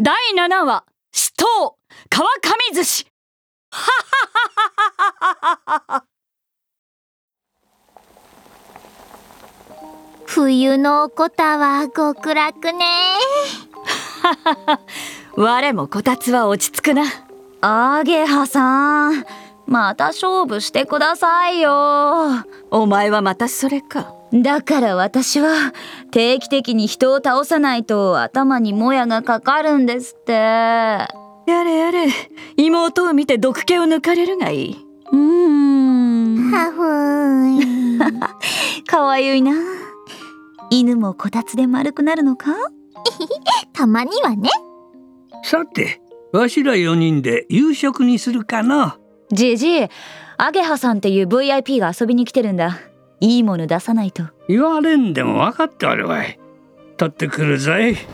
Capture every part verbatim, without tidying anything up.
だいななわ死闘川上寿司。ははははは。 冬のおこたは極楽ね。 我もこたつは落ち着くな。 アゲハさん、また勝負してくださいよ。 お前はまたそれか。 だから私は定期的に人を倒さないと頭にもやがかかるんですって。やれやれ、妹を見て毒気を抜かれるがいい。 うーん、 はふーん。 かわゆいな。犬もこたつで丸くなるのか？ たまにはね。 さて、わしらよにんで夕食にするかな。 じじい、アゲハさんっていう ブイアイピー が遊びに来てるんだ。いいもの出さないと。 言われんでも分かっておるわい。取ってくるぞい。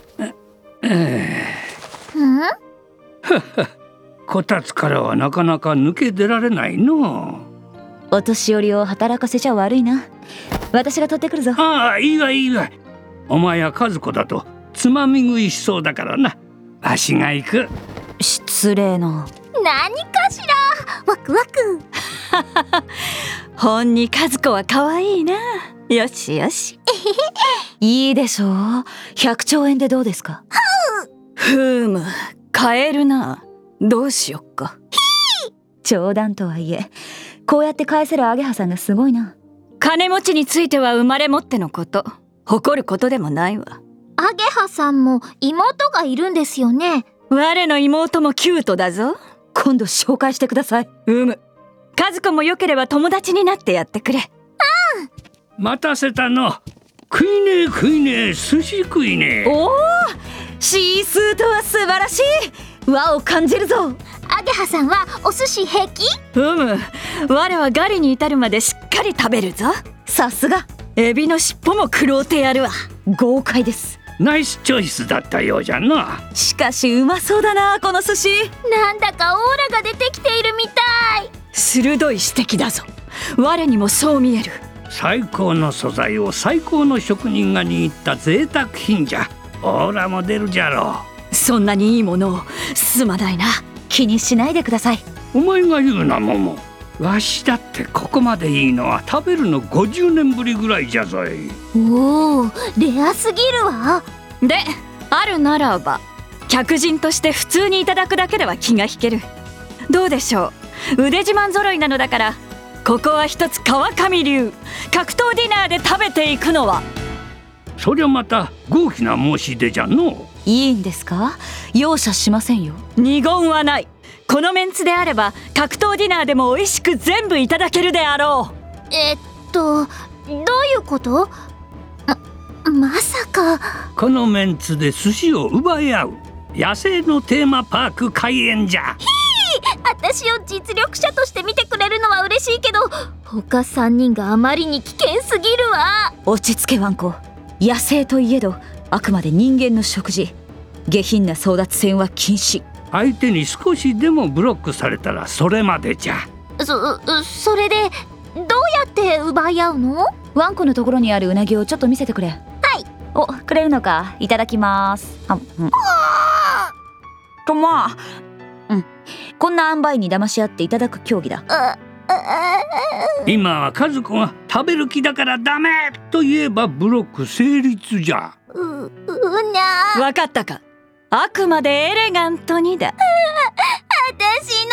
うん？ こたつからはなかなか抜け出られないの。 お年寄りを働かせちゃ悪いな。私が取ってくるぞ。 ああ、いいわいいわ。お前や和子だとつまみ食いしそうだからな。わしが行く。 失礼な。 何かしら。ワクワク。 ほんに和子は可愛いな。よしよし。 いいでしょう。ひゃくちょうえんでどうですか？ ふーむ、買えるな。どうしよっか。 冗談とはいえ、こうやって返せるアゲハさんがすごいな。 金持ちについては生まれ持ってのこと。誇ることでもないわ。 アゲハさんも妹がいるんですよね。 我の妹もキュートだぞ。 今度紹介してください。 うむ。和子もよければ友達になってやってくれ。ああ。待たせたの。食いねえ食いねえ、寿司食いねえ。 おお、シースーとは素晴らしい。和を感じるぞ。 アゲハさんはお寿司平気？ うむ。我はガリに至るまでしっかり食べるぞ。 さすが。 エビの尻尾も食ろうてやるわ。 豪快です。 ナイスチョイスだったようじゃな。 しかしうまそうだな、この寿司。 なんだかオーラが出てきているみたい。 鋭い指摘だぞ。我にもそう見える。 最高の素材を最高の職人が握った贅沢品じゃ。オーラも出るじゃろう。そんなにいいものをすまないな。 気にしないでください。 お前が言うな、モモ。わしだってここまでいいのは食べるのごじゅうねんぶりぐらいじゃぞい。 おお、レアすぎるわ。 で、あるならば客人として普通にいただくだけでは気が引ける。どうでしょう。腕自慢揃いなのだから、ここは一つ川上流格闘ディナーで食べていくのは。 そりゃまた豪気な申し出じゃの。 いいんですか？容赦しませんよ。 二言はない。このメンツであれば格闘ディナーでも美味しく全部いただけるであろう。えっとどういうこと？ま、まさか。 このメンツで寿司を奪い合う野生のテーマパーク開園じゃ。 ひー、私を実力者として見てくれるのは嬉しいけど、他さんにんがあまりに危険すぎるわ。 落ち着けワンコ。野生といえどあくまで人間の食事。下品な争奪戦は禁止。 相手に少しでもブロックされたらそれまでじゃ。 そ、それでどうやって奪い合うの？ ワンコのところにあるうなぎをちょっと見せてくれ。 はい。 お、くれるのか。いただきます。あ、うん。とまあ、うん。こんな塩梅に騙し合っていただく競技だ。 今は和子が食べる気だからダメと言えばブロック成立じゃ。 う、うな。 わかったか。あくまでエレガントにだ。 私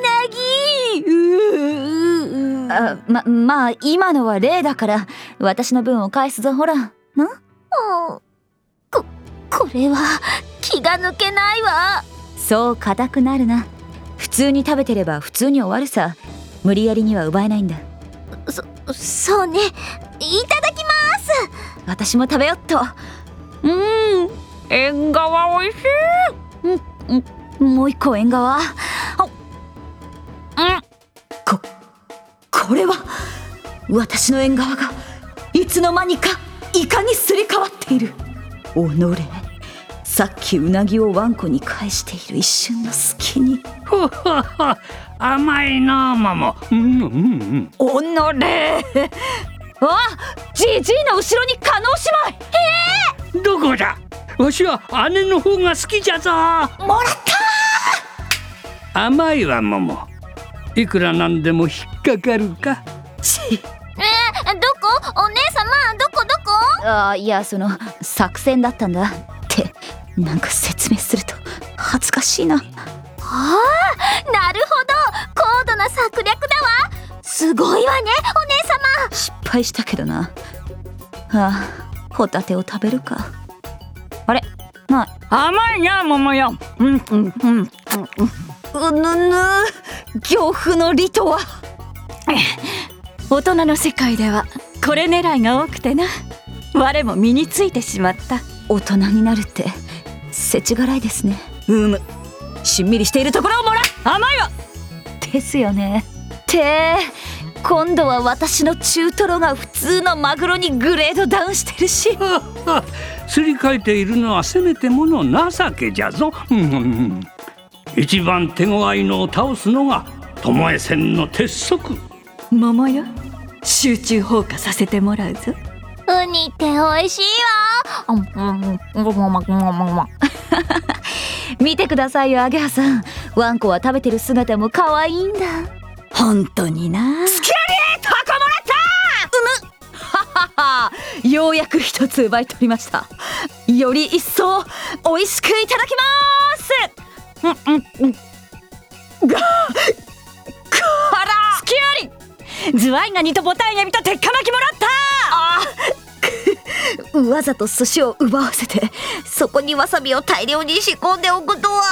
のうなぎ。 あ、ま、まあ今のは例だから私の分を返すぞ。ほらな。 こ、これは気が抜けないわ。 そう固くなるな。普通に食べてれば普通に終わるさ。無理やりには奪えないんだ。 そ、そうね。いただきます。 私も食べよっと。うーん、縁側おいしい。うん、うん、もう一個縁側。うん、こ、これは私の縁側がいつの間にかイカにすり替わっている。おのれ、さっきうなぎをワンコに返している一瞬の隙に。 ほほほ、甘いなママ。うんうんうん。 おのれ。あ、じじいの後ろに加納姉妹。 どこだ。 わしは姉の方が好きじゃぞ。 もらった甘いわ桃。いくらなんでも引っかかるか。 ちえー、どこお姉様、どこどこ？ あいやその作戦だったんだってなんか説明すると恥ずかしいな。 ああ、なるほど、高度な策略だわ。すごいわねお姉様。 失敗したけどな。ああホタテを食べるか。あれな甘いな桃よ。うんうんうんうん。 うぬぬ漁夫の利とは。 大人の世界ではこれ狙いが多くてな、我も身についてしまった。 大人になるって世知辛いですね。うむしんみりしているところをもらう。 甘いわですよね。って今度は私の中トロが普通のマグロにグレードダウンしてるし。 すり替えているのはせめてもの情けじゃぞ。うんうん、一番手強いのを倒すのが巴戦の鉄則。 桃よ、集中放火させてもらうぞ。 ウニって美味しいわ。うんうんうんうん。 見てくださいよアゲハさん、ワンコは食べてる姿も可愛いんだ。 本当にな。 スキャリータコもらった。うむはははようやく一つ奪い取りました。より一層美味しくいただきます。うんうんうんがからスキアリズワイガニとボタンエビと鉄火巻きもらった。 あくわざと寿司を奪わせてそこにわさびを大量に仕込んでおくとは。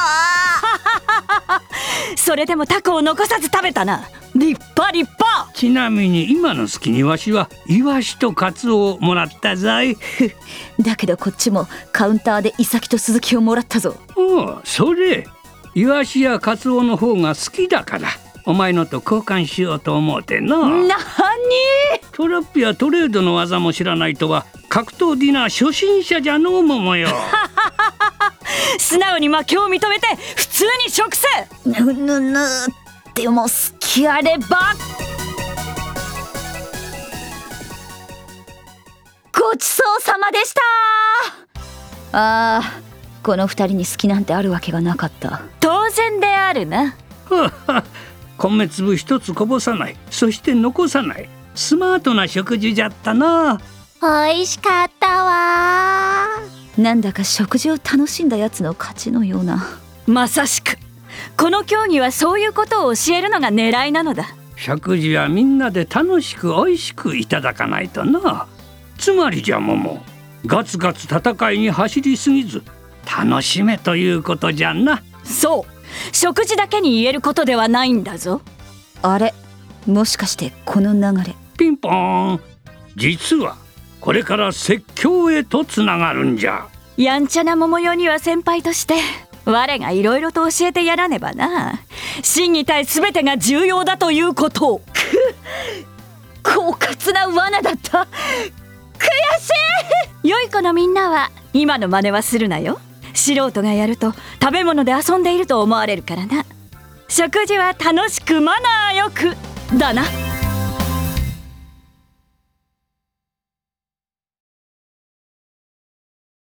それでもタコを残さず食べたな。立派立派。 ちなみに今の隙にわしはイワシとカツオをもらったぞい。 だけどこっちもカウンターでイサキとスズキをもらったぞ。 おう、それイワシやカツオの方が好きだからお前のと交換しようと思うてな。 なにトラップやトレードの技も知らないとは格闘ディナー初心者じゃのう桃よ。 素直に負けを認めて普通に食せ。 ぬぬぬでも好きあれば。ごちそうさまでした。あーこの二人に好きなんてあるわけがなかった。 当然であるな。 はは米粒一つこぼさない、そして残さない、スマートな食事じゃったな。 美味しかったわ。 なんだか食事を楽しんだやつの勝ちのような。 まさしくこの競技はそういうことを教えるのが狙いなのだ。 食事はみんなで楽しく美味しくいただかないとな。つまりじゃ桃、ガツガツ戦いに走りすぎず楽しめということじゃな。 そう、食事だけに言えることではないんだぞ。 あれもしかしてこの流れ。 ピンポーン。実はこれから説教へとつながるんじゃ。 やんちゃな桃代には先輩として我がいろいろと教えてやらねばな。真に対全てが重要だということを。 狡猾な罠だった。悔しい。 良い子のみんなは今の真似はするなよ。素人がやると食べ物で遊んでいると思われるからな。食事は楽しくマナーよくだな。